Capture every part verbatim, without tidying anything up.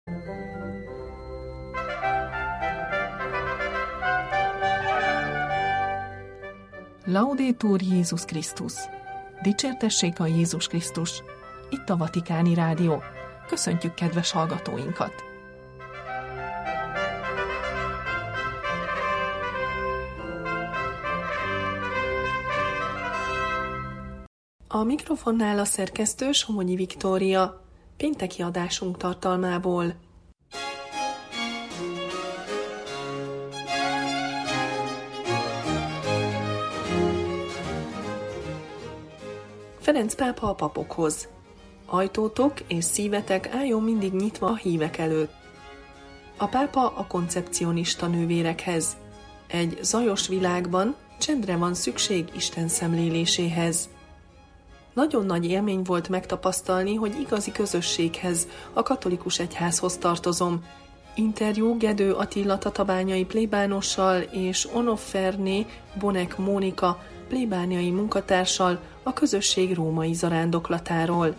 Laudetur Jézus Krisztus! Dicsértessék a Jézus Krisztus! Itt a Vatikáni Rádió. Köszöntjük kedves hallgatóinkat! A mikrofonnál a szerkesztő Somonyi Viktória. Pénteki adásunk tartalmából. Ferenc pápa a papokhoz. Ajtótok és szívetek álljon mindig nyitva a hívek előtt. A pápa a koncepcionista nővérekhez. Egy zajos világban csendre van szükség Isten szemléléséhez. Nagyon nagy élmény volt megtapasztalni, hogy igazi közösséghez, a katolikus egyházhoz tartozom. Interjú Gedő Attila tatabányai plébánossal és Onofferné Bonek Mónika plébániai munkatársal a közösség római zarándoklatáról.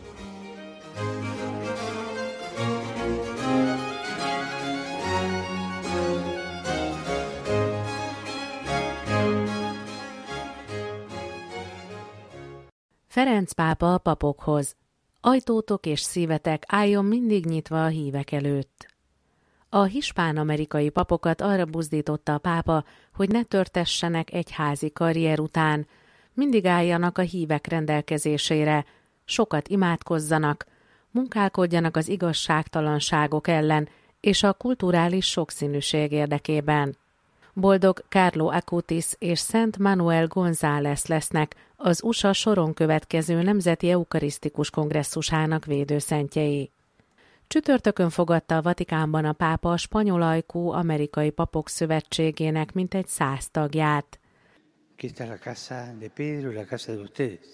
Ferenc pápa a papokhoz. Ajtótok és szívetek álljon mindig nyitva a hívek előtt. A hispán-amerikai papokat arra buzdította a pápa, hogy ne törtessenek egyházi karrier után, mindig álljanak a hívek rendelkezésére, sokat imádkozzanak, munkálkodjanak az igazságtalanságok ellen és a kulturális sokszínűség érdekében. Boldog Carlo Acutis és Szent Manuel González lesznek az u es á soron következő Nemzeti Eukarisztikus Kongresszusának védőszentjei. Csütörtökön fogadta a Vatikánban a pápa a spanyol ajkú amerikai papok szövetségének mintegy száz tagját. Esta es la casa de Pedro y la casa de ustedes,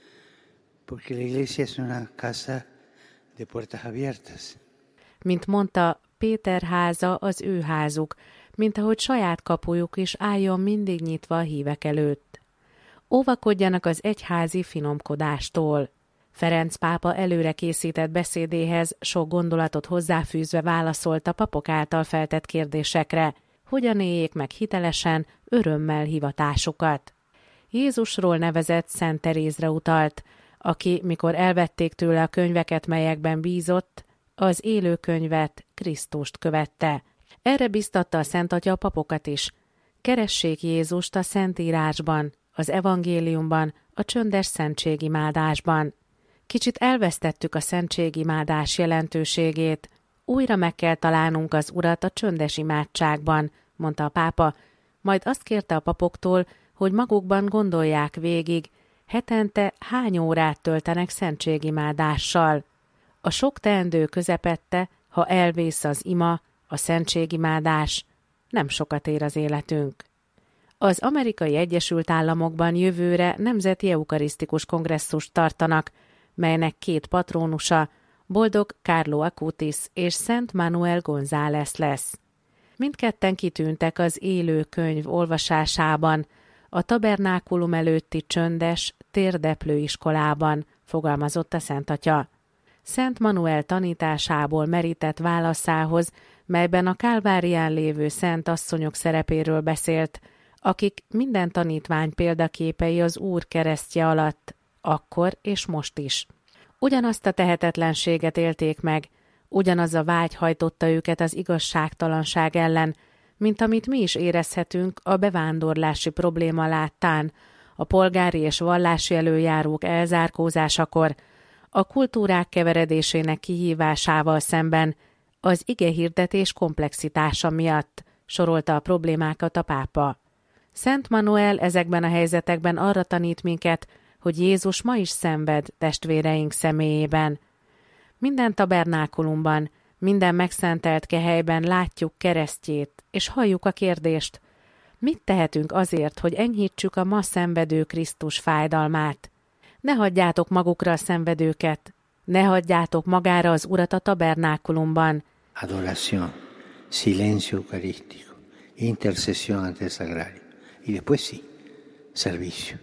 porque la iglesia es una casa de puertas abiertas. Mint mondta, Péter háza az ő házuk, mint ahogy saját kapujuk is álljon mindig nyitva a hívek előtt. Óvakodjanak az egyházi finomkodástól. Ferenc pápa előre készített beszédéhez sok gondolatot hozzáfűzve válaszolt a papok által feltett kérdésekre, hogyan éljék meg hitelesen, örömmel hivatásukat. Jézusról nevezett Szent Terézre utalt, aki, mikor elvették tőle a könyveket, melyekben bízott, az élő könyvet, Krisztust követte. Erre biztatta a Szent Atya a papokat is. Keressék Jézust a Szentírásban, az evangéliumban, a csöndes szentségimádásban. Kicsit elvesztettük a szentségimádás jelentőségét, újra meg kell találnunk az Urat a csöndes imádságban, mondta a pápa, majd azt kérte a papoktól, hogy magukban gondolják végig, hetente hány órát töltenek szentségimádással. A sok teendő közepette, ha elvész az ima, a szentségimádás, nem sokat ér az életünk. Az Amerikai Egyesült Államokban jövőre Nemzeti Eukarisztikus Kongresszust tartanak, melynek két patrónusa, Boldog Carlo Acutis és Szent Manuel González lesz. Mindketten kitűntek az élő könyv olvasásában, a tabernákulum előtti csöndes, térdeplő iskolában, fogalmazott a Szent Atya. Szent Manuel tanításából merített válaszához, melyben a Kálvárián lévő szent asszonyok szerepéről beszélt, akik minden tanítvány példaképei az Úr keresztje alatt, akkor és most is. Ugyanazt a tehetetlenséget élték meg, ugyanaz a vágy hajtotta őket az igazságtalanság ellen, mint amit mi is érezhetünk a bevándorlási probléma láttán, a polgári és vallási előjárók elzárkózásakor, a kultúrák keveredésének kihívásával szemben, az igehirdetés komplexitása miatt, sorolta a problémákat a pápa. Szent Manuel ezekben a helyzetekben arra tanít minket, hogy Jézus ma is szenved testvéreink személyében. Minden tabernákulumban, minden megszentelt kehelyben látjuk keresztjét, és halljuk a kérdést, mit tehetünk azért, hogy enyhítsük a ma szenvedő Krisztus fájdalmát? Ne hagyjátok magukra a szenvedőket, ne hagyjátok magára az Urat a tabernákulumban. Adoración, silencio eucarístico, intercesión ante el sagrario. Y después sí, servicio.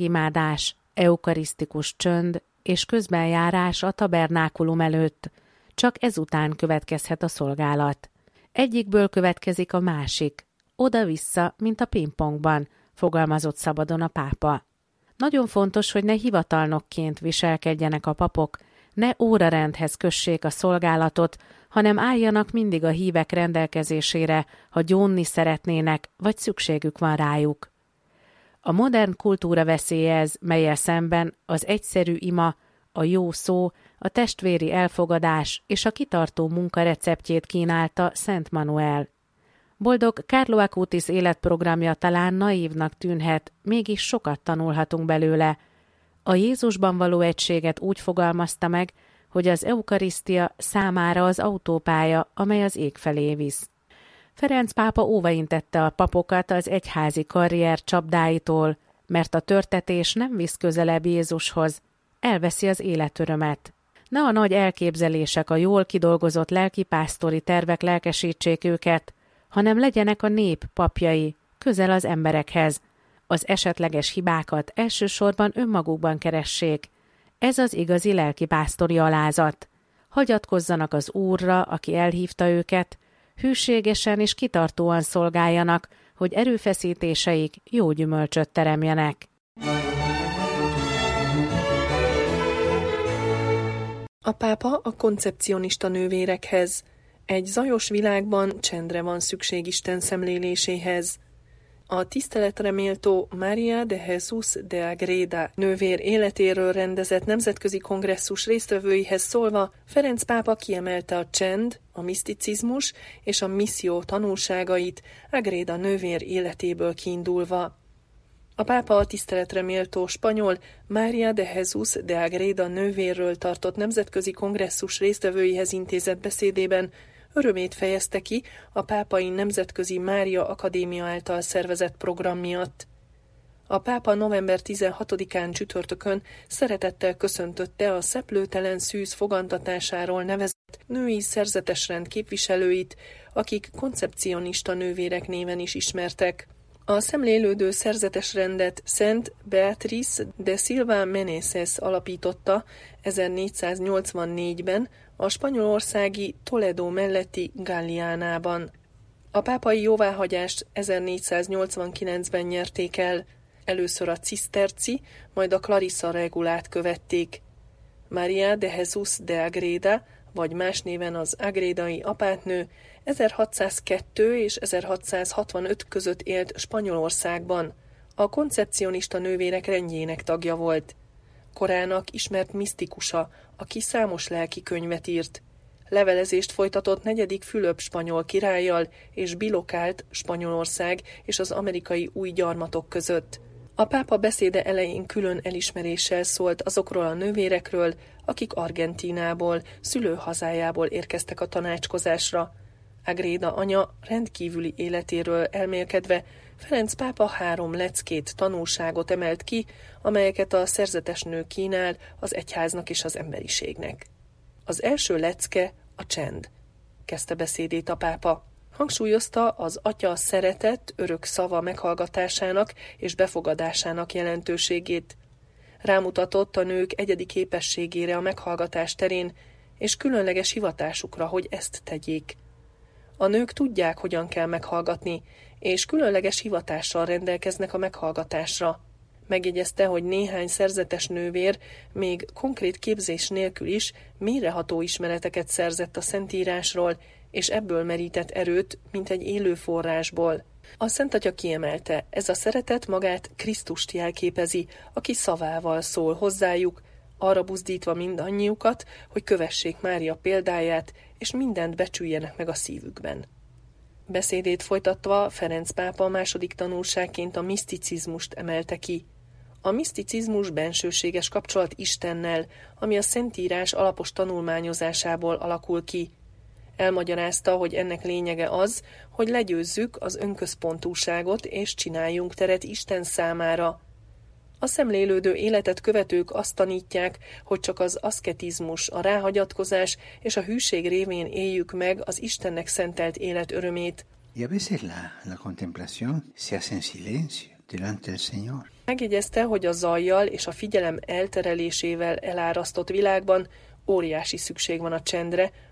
Szentségimádás, eukarisztikus csönd és közbenjárás a tabernákulum előtt, Csak ezután következhet a szolgálat. Egyikből következik a másik. Oda-vissza, mint a pingpongban, fogalmazott szabadon a pápa. Nagyon fontos, hogy ne hivatalnokként viselkedjenek a papok, ne órarendhez kössék a szolgálatot, hanem álljanak mindig a hívek rendelkezésére, ha gyónni szeretnének, vagy szükségük van rájuk. A modern kultúra veszélye ez, mellyel szemben az egyszerű ima, a jó szó, a testvéri elfogadás és a kitartó munka receptjét kínálta Szent Manuel. Boldog Carlo Acutis életprogramja talán naívnak tűnhet, mégis sokat tanulhatunk belőle. A Jézusban való egységet úgy fogalmazta meg, hogy az eukarisztia számára az autópálya, amely az ég felé visz. Ferenc pápa óvaintette a papokat az egyházi karrier csapdáitól, mert a törtetés nem visz közelebb Jézushoz, elveszi az életörömet. Ne a nagy elképzelések, a jól kidolgozott lelkipásztori tervek lelkesítsék őket, hanem legyenek a nép papjai, közel az emberekhez. Az esetleges hibákat elsősorban önmagukban keressék. Ez az igazi lelkipásztori alázat. Hagyatkozzanak az Úrra, aki elhívta őket, hűségesen és kitartóan szolgáljanak, hogy erőfeszítéseik jó gyümölcsöt teremjenek. A pápa a koncepcionista nővérekhez. Egy zajos világban csendre van szükség Isten szemléléséhez. A tiszteletre méltó María de Jesús de Agreda nővér életéről rendezett nemzetközi kongresszus résztvevőihez szólva, Ferenc pápa kiemelte a csend, a miszticizmus és a misszió tanulságait Agreda nővér életéből kiindulva. A pápa a tiszteletre méltó spanyol María de Jesús de Agreda nővérről tartott nemzetközi kongresszus résztvevőihez intézett beszédében örömét fejezte ki a Pápai Nemzetközi Mária Akadémia által szervezett program miatt. A pápa november tizenhatodikán csütörtökön szeretettel köszöntötte a szeplőtelen szűz fogantatásáról nevezett női szerzetesrend képviselőit, akik koncepcionista nővérek néven is ismertek. A szemlélődő szerzetesrendet Szent Beatriz de Silva Meneses alapította ezernégyszáznyolcvannégyben a spanyolországi Toledo melletti Galliánában. A pápai jóváhagyást ezernégyszáznyolcvankilencben nyerték el, először a ciszterci, majd a Clarissa regulát követték. María de Jesús de Agreda, vagy más néven az agrédai apátnő, ezerhatszázkettő és ezerhatszázhatvanöt között élt Spanyolországban. A koncepcionista nővérek rendjének tagja volt. Korának ismert misztikusa, aki számos lelki könyvet írt. Levelezést folytatott negyedik Fülöp spanyol királlyal és bilokált Spanyolország és az amerikai új gyarmatok között. A pápa beszéde elején külön elismeréssel szólt azokról a nővérekről, akik Argentínából, szülőhazájából érkeztek a tanácskozásra. Agreda anya rendkívüli életéről elmélkedve Ferenc pápa három leckét, tanulságot emelt ki, amelyeket a szerzetesnő kínál az egyháznak és az emberiségnek. Az első lecke a csend, kezdte beszédét a pápa. Hangsúlyozta az atya szeretet, örök szava meghallgatásának és befogadásának jelentőségét. Rámutatott a nők egyedi képességére a meghallgatás terén, és különleges hivatásukra, hogy ezt tegyék. A nők tudják, hogyan kell meghallgatni, és különleges hivatással rendelkeznek a meghallgatásra. Megjegyezte, hogy néhány szerzetes nővér még konkrét képzés nélkül is mélyreható ismereteket szerzett a Szentírásról, és ebből merített erőt, mint egy élő forrásból. A Szent Atya kiemelte, ez a szeretet magát Krisztust jelképezi, aki szavával szól hozzájuk, arra buzdítva mindannyiukat, hogy kövessék Mária példáját, és mindent becsüljenek meg a szívükben. Beszédét folytatva Ferenc pápa második tanulságként a miszticizmust emelte ki. A miszticizmus bensőséges kapcsolat Istennel, ami a Szentírás alapos tanulmányozásából alakul ki. Elmagyarázta, hogy ennek lényege az, hogy legyőzzük az önközpontúságot és csináljunk teret Isten számára. A szemlélődő életet követők azt tanítják, hogy csak az aszketizmus, a ráhagyatkozás és a hűség révén éljük meg az Istennek szentelt élet örömét. Y a veces la, la contemplación se hace en silencio delante del Señor. Megjegyezte, hogy a zajjal és a figyelem elterelésével elárasztott világban óriási szükség van a csendre,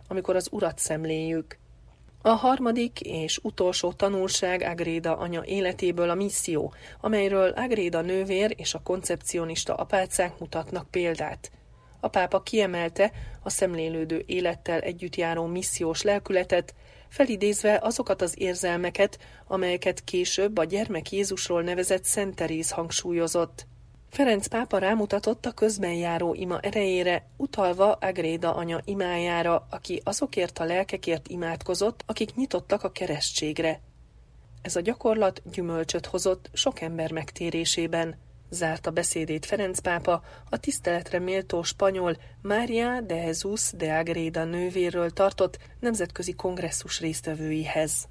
amikor az Urat szemléljük. A harmadik és utolsó tanulság Ágreda anya életéből a misszió, amelyről Ágreda nővér és a koncepcionista apácák mutatnak példát. A pápa kiemelte a szemlélődő élettel együtt járó missziós lelkületet, felidézve azokat az érzelmeket, amelyeket később a gyermek Jézusról nevezett Szent Teréz hangsúlyozott. Ferenc pápa rámutatott a közben járó ima erejére, utalva Ágreda anya imájára, aki azokért a lelkekért imádkozott, akik nyitottak a keresztségre. Ez a gyakorlat gyümölcsöt hozott sok ember megtérésében. Zárta beszédét Ferenc pápa a tiszteletre méltó spanyol María de Jesús de Ágreda nővéről tartott nemzetközi kongresszus résztvevőihez.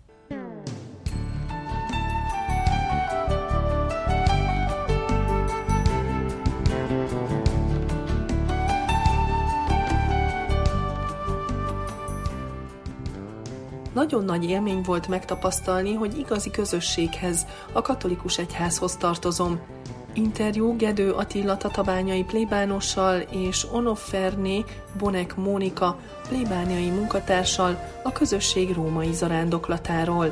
Nagyon nagy élmény volt megtapasztalni, hogy igazi közösséghez, a katolikus egyházhoz tartozom. Interjú Gedő Attila tatabányai plébánossal és Onofferné Bonek Mónika plébániai munkatársal a közösség római zarándoklatáról.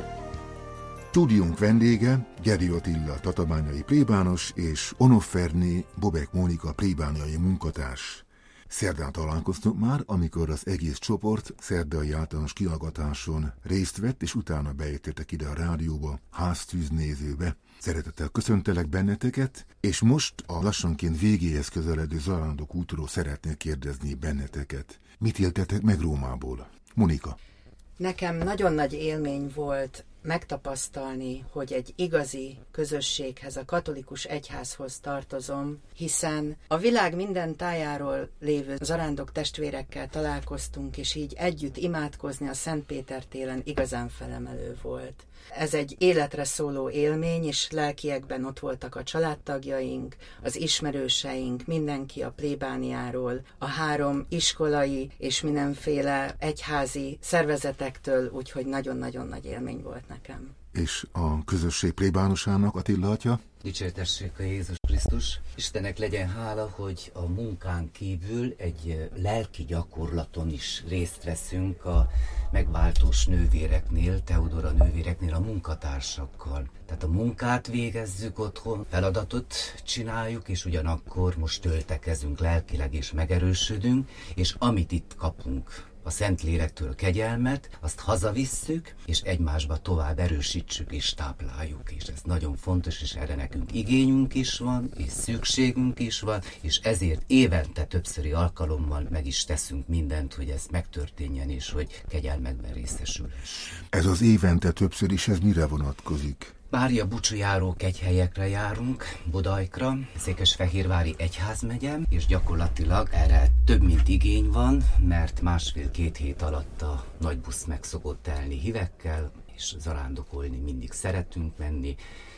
Stúdiónk vendége Gedő Attila tatabányai plébános és Onofferné Bobek Mónika plébániai munkatárs. Szerdán találkoztunk már, amikor az egész csoport szerdai általános kihallgatáson részt vett, és utána beértetek ide a rádióba, háztűznézőbe. Szeretettel köszöntelek benneteket, és most a lassanként végéhez közeledő Zarándok útról szeretnék kérdezni benneteket. Mit éltetek meg Rómából? Monika. Nekem nagyon nagy élmény volt megtapasztalni, hogy egy igazi közösséghez, a katolikus egyházhoz tartozom, hiszen a világ minden tájáról lévő zarándok testvérekkel találkoztunk, és így együtt imádkozni a Szent Péter téren igazán felemelő volt. Ez egy életre szóló élmény, és lelkiekben ott voltak a családtagjaink, az ismerőseink, mindenki a plébániáról, a három iskolai és mindenféle egyházi szervezetektől, úgyhogy nagyon-nagyon nagy élmény volt nekem. És a közösség plébánosának, Attila atya? Dicsértessék a Jézus Krisztus! Istennek legyen hála, hogy a munkán kívül egy lelki gyakorlaton is részt veszünk a megváltós nővéreknél, Teodora nővéreknél, a munkatársakkal. Tehát a munkát végezzük otthon, feladatot csináljuk, és ugyanakkor most töltekezünk lelkileg és megerősödünk, és amit itt kapunk a Szentlélektől kegyelmet, azt hazavisszük, és egymásba tovább erősítsük és tápláljuk. És ez nagyon fontos, és erre nekünk igényünk is van, és szükségünk is van, és ezért évente többszöri alkalommal meg is teszünk mindent, hogy ez megtörténjen, és hogy kegyelmekben részesülhess. Ez az évente többször is, ez mire vonatkozik? Mária búcsújáró kegyhelyekre járunk, Bodajkra, Székesfehérvári egyházmegye, és gyakorlatilag erre több mint igény van, mert másfél-két hét alatt a nagy busz meg szokott telni hívekkel, és zarándokolni mindig szeretünk menni,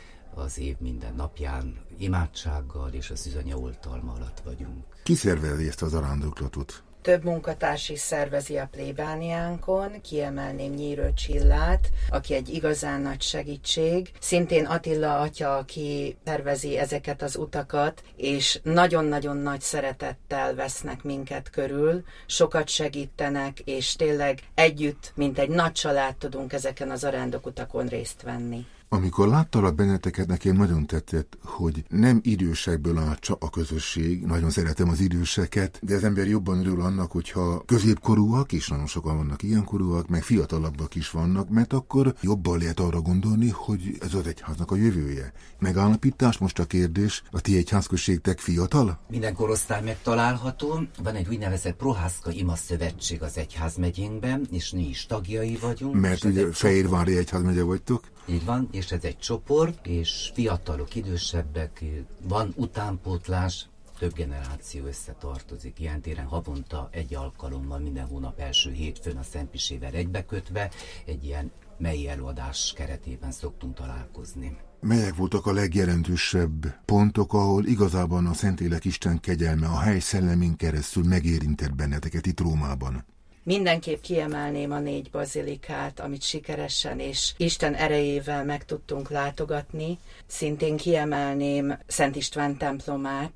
az év minden napján imádsággal és a szűzanya oltalma alatt vagyunk. Ki szervezi ezt a zarándoklatot? Több munkatárs is szervezi a plébániánkon, kiemelném Nyírő Csillát, aki egy igazán nagy segítség. Szintén Attila atya, aki szervezi ezeket az utakat, és nagyon-nagyon nagy szeretettel vesznek minket körül, sokat segítenek, és tényleg együtt, mint egy nagy család tudunk ezeken az zarándokutakon részt venni. Amikor láttalak benneteket, nekem nagyon tetszett, hogy nem idősekből áll csak a közösség, nagyon szeretem az időseket, de az ember jobban örül annak, hogyha középkorúak, és nagyon sokan vannak ilyenkorúak, meg fiatalabbak is vannak, mert akkor jobban lehet arra gondolni, hogy ez az egyháznak a jövője. Megállapítás, most a kérdés, a ti egyházközségtek fiatal? Minden korosztály megtalálható, van egy úgynevezett Prohászka Ima Szövetség az egyházmegyénkben, és mi is tagjai vagyunk. Mert ugye Fehérvári egyházmegye vagytok? Így van, és ez egy csoport, és fiatalok, idősebbek, van utánpótlás, több generáció összetartozik. Ilyen téren havonta egy alkalommal, minden hónap első hétfőn a Szentmisével egybekötve, egy ilyen mei előadás keretében szoktunk találkozni. Melyek voltak a legjelentősebb pontok, ahol igazában a Szentlélek Isten kegyelme a hely szellemén keresztül megérintett benneteket itt Rómában? Mindenképp kiemelném a négy bazilikát, amit sikeresen és Isten erejével meg tudtunk látogatni. Szintén kiemelném Szent István templomát,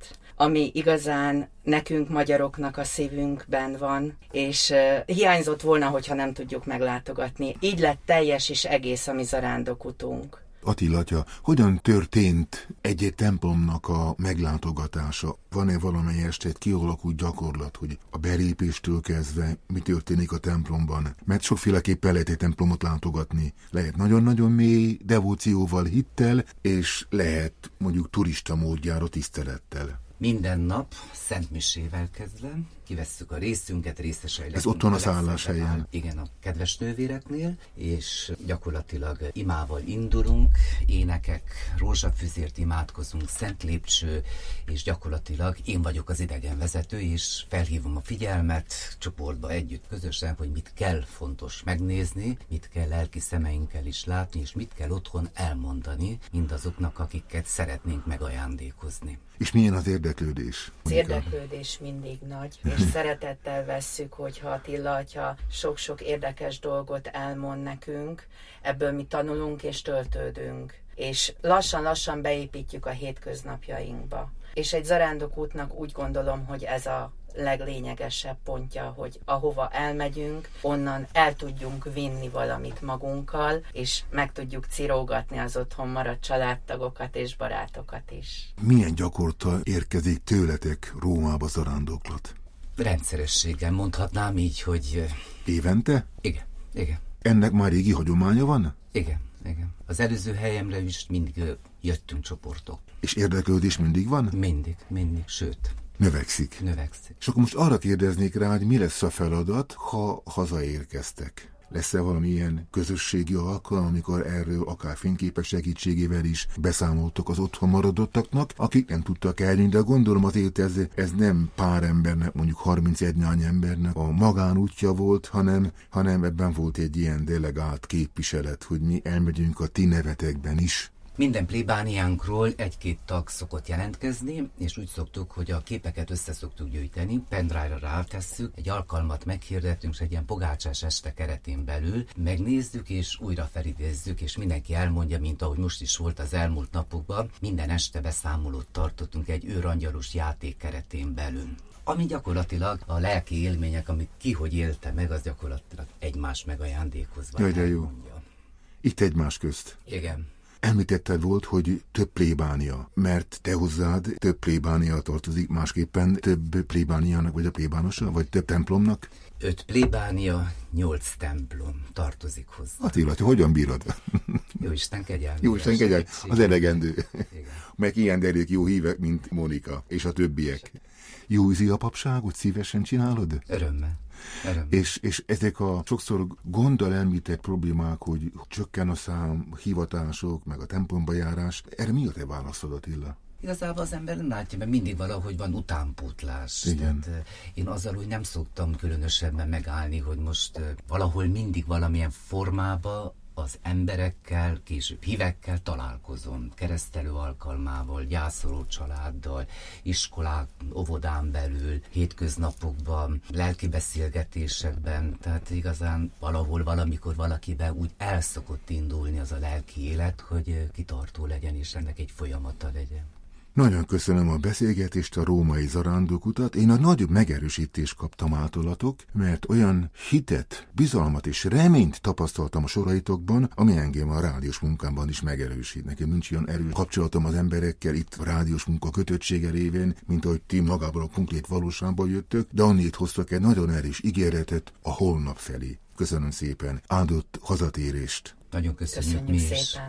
ami igazán nekünk magyaroknak a szívünkben van, és uh, hiányzott volna, hogyha nem tudjuk meglátogatni. Így lett teljes és egész a mi zarándokutunk. Attila atya, hogyan történt egy-egy templomnak a meglátogatása? Van-e valamelyest egy kialakult gyakorlat, hogy a belépéstől kezdve mi történik a templomban? Mert sokféleképpen lehet egy templomot látogatni. Lehet nagyon-nagyon mély devócióval, hittel, és lehet mondjuk turista módjára tisztelettel. Minden nap szentmisével kezdve kivesszük a részünket, részesei leszünk. Ez otthon a szálláshelyen. Igen, a kedves nővéreknél, és gyakorlatilag imával indulunk, énekek, rózsafüzért imádkozunk, szent lépcső, és gyakorlatilag én vagyok az idegenvezető, és felhívom a figyelmet csoportba együtt, közösen, hogy mit kell fontos megnézni, mit kell lelki szemeinkkel is látni, és mit kell otthon elmondani mindazoknak, akiket szeretnénk megajándékozni. És milyen az érdeklődés? Az érdeklődés mindig nagy, és szeretettel vesszük, hogyha Attila atya sok-sok érdekes dolgot elmond nekünk, ebből mi tanulunk és töltődünk, és lassan-lassan beépítjük a hétköznapjainkba. És egy zarándokútnak úgy gondolom, hogy ez a leglényegesebb pontja, hogy ahova elmegyünk, onnan el tudjunk vinni valamit magunkkal, és meg tudjuk cirógatni az otthon maradt családtagokat és barátokat is. Milyen gyakorta érkezik tőletek Rómába zarándoklat? Rendszerességgel mondhatnám így, hogy... Évente? Igen, igen. Ennek már régi hagyománya van? Igen, igen. Az előző helyemre is mindig jöttünk csoportok. És érdeklődés mindig van? Mindig, mindig, sőt... Növekszik. Növekszik. És akkor most arra kérdeznék rá, hogy mi lesz a feladat, ha hazaérkeztek? Lesz-e valamilyen közösségi alkalom, amikor erről akár fényképes segítségével is beszámoltok az otthon maradottaknak, akik nem tudtak eljönni, de gondolom azért ez, ez nem pár embernek, mondjuk harmincegy néhány embernek a magánútja volt, hanem, hanem ebben volt egy ilyen delegált képviselet, hogy mi elmegyünk a ti nevetekben is. Minden plébániánkról egy-két tag szokott jelentkezni, és úgy szoktuk, hogy a képeket össze szoktuk gyűjteni, pendrive-ra rátesszük, egy alkalmat meghirdetünk, és egy ilyen pogácsás este keretén belül megnézzük, és újra felidézzük, és mindenki elmondja, mint ahogy most is volt az elmúlt napokban, minden este beszámolót tartottunk egy őrangyalus játék keretén belül. Ami gyakorlatilag a lelki élmények, amit ki hogy élte meg, az gyakorlatilag egymás megajándékozva. Jaj, de jó. Itt egymás közt. Igen. Említetted volt, hogy több plébánia, mert te hozzád több plébánia tartozik, másképpen több plébániának, vagy a plébánosa, vagy több templomnak? Öt plébánia, nyolc templom tartozik hozzá. Attila, te hogyan bírod? Jóisten kegyelme. Jóisten kegyelme, az elegendő. Meg ilyen derék jó hívek, mint Monika, és a többiek. Jó ízi a papságot, szívesen csinálod? Örömmel. Örömmel. És, és ezek a sokszor gonddal említett problémák, hogy csökken a szám, hivatások, meg a templomba járás, erre mi a te válaszod, Attila? Igazából az ember nem látja, mert mindig valahogy van utánpótlás. Igen. Tehát, én azzal úgy nem szoktam különösebben megállni, hogy most valahol mindig valamilyen formában az emberekkel, később hívekkel találkozom, keresztelő alkalmával, gyászoló családdal, iskolák, óvodán belül, hétköznapokban, lelki beszélgetésekben, tehát igazán valahol, valamikor valakiben úgy el szokott indulni az a lelki élet, hogy kitartó legyen, és ennek egy folyamata legyen. Nagyon köszönöm a beszélgetést, a római zarándokutat. Én a nagyobb megerősítést kaptam általatok, mert olyan hitet, bizalmat és reményt tapasztaltam a soraitokban, ami engem a rádiós munkámban is megerősít. Nekem nincs olyan erős kapcsolatom az emberekkel itt a rádiós munka kötöttsége révén, mint ahogy ti magából a konkrét valóságból jöttök, de annét hoztak egy nagyon erős ígéretet a holnap felé. Köszönöm szépen. Áldott hazatérést. Nagyon köszönjük, köszönjük mi is. szépen.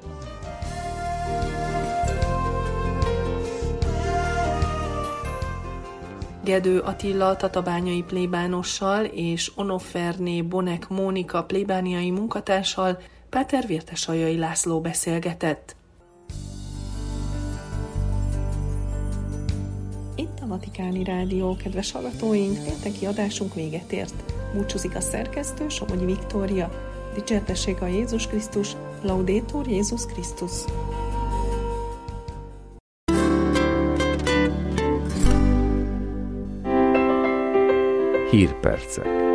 Gedő Attila tatabányai plébánossal és Onofferné Bonek Mónika plébániai munkatársal Páter Vértesaljai László beszélgetett. Itt a Vatikáni Rádió, kedves hallgatóink, pénteki adásunk véget ért. Búcsúzik a szerkesztő, Somogyi Viktória. Dicsértessék a Jézus Krisztus, Laudetur Jézus Krisztus. Hírpercek.